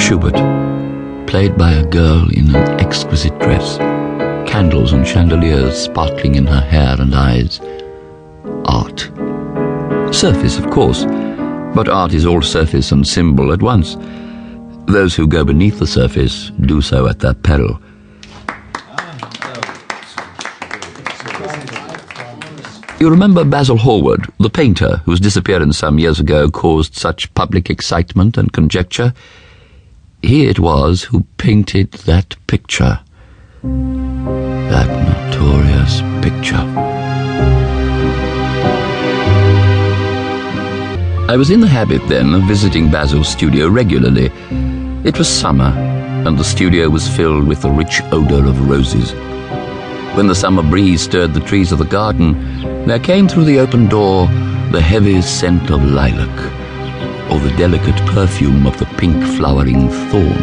Schubert, played by a girl in an exquisite dress, candles and chandeliers sparkling in her hair and eyes. Art. Surface, of course, but art is all surface and symbol at once. Those who go beneath the surface do so at their peril. You remember Basil Hallward, the painter whose disappearance some years ago caused such public excitement and conjecture? He it was who painted that picture. That notorious picture. I was in the habit then of visiting Basil's studio regularly. It was summer, and the studio was filled with the rich odour of roses. When the summer breeze stirred the trees of the garden, there came through the open door the heavy scent of lilac, or the delicate perfume of the pink flowering thorn.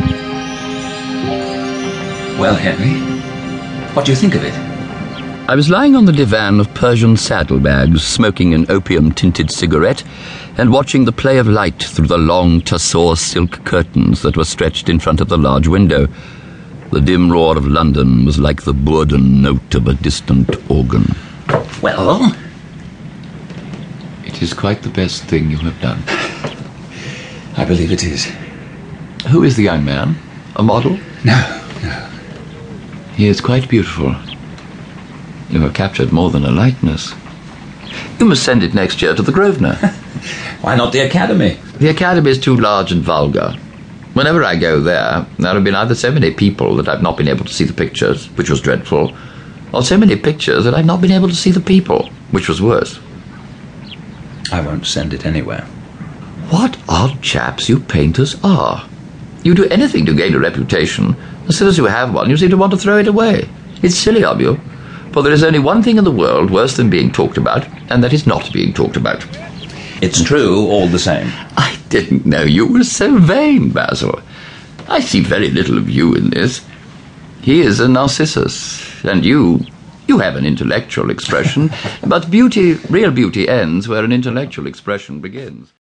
Well, Henry, what do you think of it? I was lying on the divan of Persian saddlebags, smoking an opium-tinted cigarette, and watching the play of light through the long tussore silk curtains that were stretched in front of the large window. The dim roar of London was like the bourdon note of a distant organ. Well? It is quite the best thing you have done. I believe it is. Who is the young man? A model? No. He is quite beautiful. You have captured more than a likeness. You must send it next year to the Grosvenor. Why not the Academy? The Academy is too large and vulgar. Whenever I go there have been either so many people that I've not been able to see the pictures, which was dreadful, or so many pictures that I've not been able to see the people, which was worse. I won't send it anywhere. What odd chaps you painters are. You do anything to gain a reputation. As soon as you have one, you seem to want to throw it away. It's silly of you, for there is only one thing in the world worse than being talked about, and that is not being talked about. It's true all the same. I didn't know you were so vain, Basil. I see very little of you in this. He is a Narcissus, and you have an intellectual expression, but beauty, real beauty, ends where an intellectual expression begins.